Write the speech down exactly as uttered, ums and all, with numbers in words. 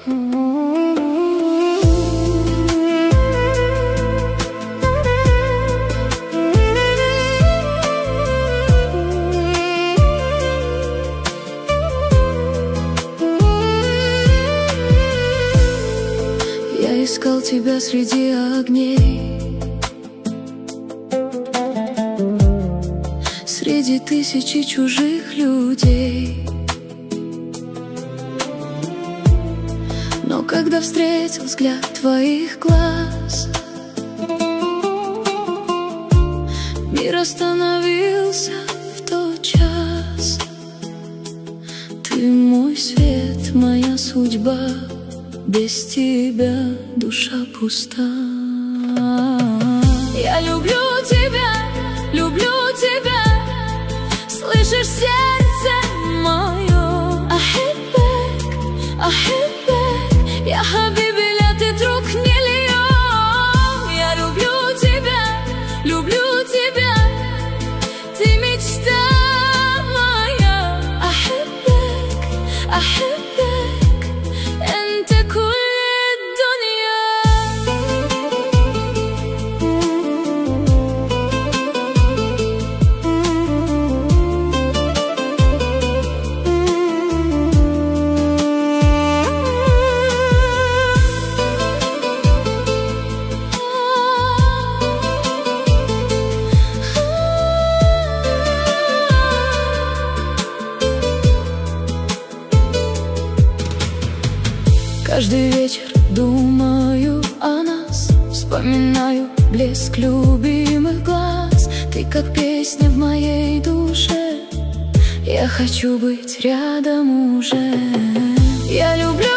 Я искал тебя среди огней, среди тысячи чужих людей. Но когда встретил взгляд твоих глаз, мир остановился в тот час. Ты мой свет, моя судьба, без тебя душа пуста. Я люблю тебя, люблю тебя, слышишь, сердце мое? Ахиббек, ахиббек, я хабиби, ля ты друг не льё. Я люблю тебя, люблю тебя, ты мечта моя. Ахиббек, ахиббек, энте кулли дунья. Каждый вечер думаю о нас, вспоминаю блеск любимых глаз. Ты как песня в моей душе, я хочу быть рядом уже. Я люблю